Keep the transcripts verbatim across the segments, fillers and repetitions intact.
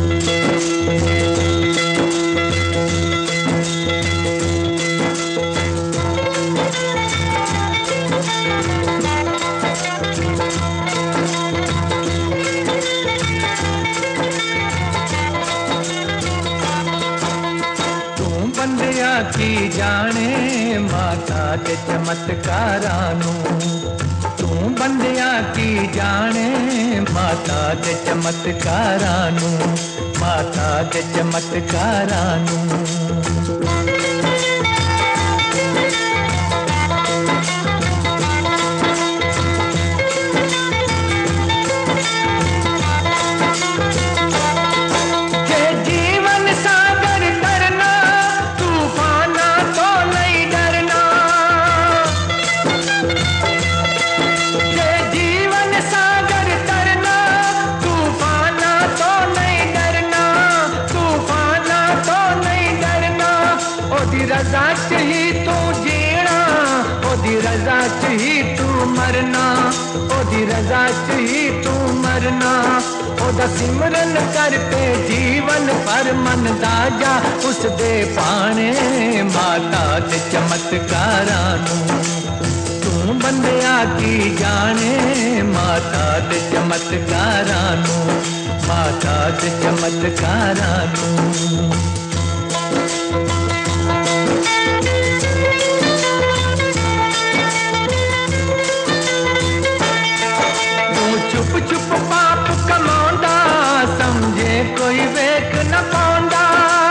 बंदिया की जाने माता दे चमत्कारां नू, तू बंदिया की जाने माता दे चमत्कारां नू, माता दे चमत्कारां नू। रज़ा च ही तू जीना, ओदी रज़ा च ही तू मरना, ओदी रज़ा च ही तू मरना। ओदा सिमरन करके जीवन पर मन दा जा, उस दे पाने माता दे चमत्कारां नू। तू बंदिया की जाने माता दे चमत्कारां नू, माता दे चमत्कारां नू। चुप चुप पाप कमांदा, समझे कोई वेख न पांदा।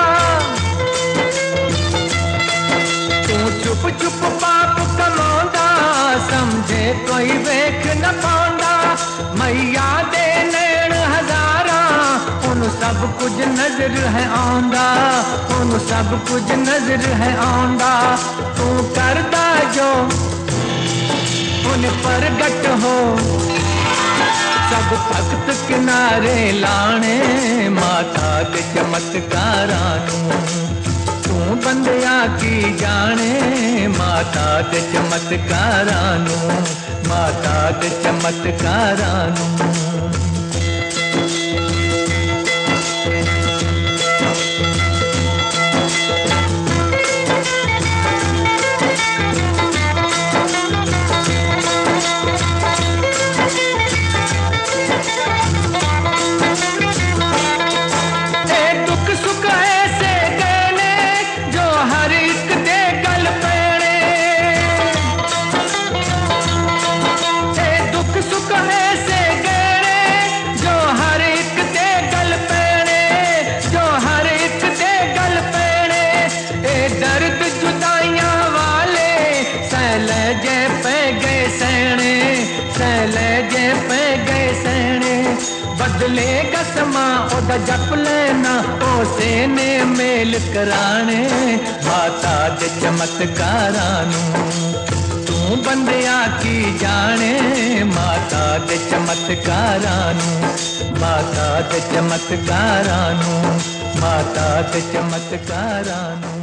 तू चुप चुप पाप कमांदा, समझे कोई वेख न पांदा। मैया दे नैन हजारा, उन सब कुछ नजर है आंदा, उन सब कुछ नजर है आंदा। तू करदा जो उन प्रगट हो, सब भक्त किनारे लाने माता दे चमत्कारां नू। तू बंदिया की जाने माता दे चमत्कारां नू, माता दे चमत्कारां नू। बदले कसमा ओदा जप लेना, ओसे ने मेल कराने माता दे चमत्कारां नू। तू बंदिया की जाने माता दे चमत्कारां नू, माता दे चमत्कारां नू, माता दे चमत्कारां नू।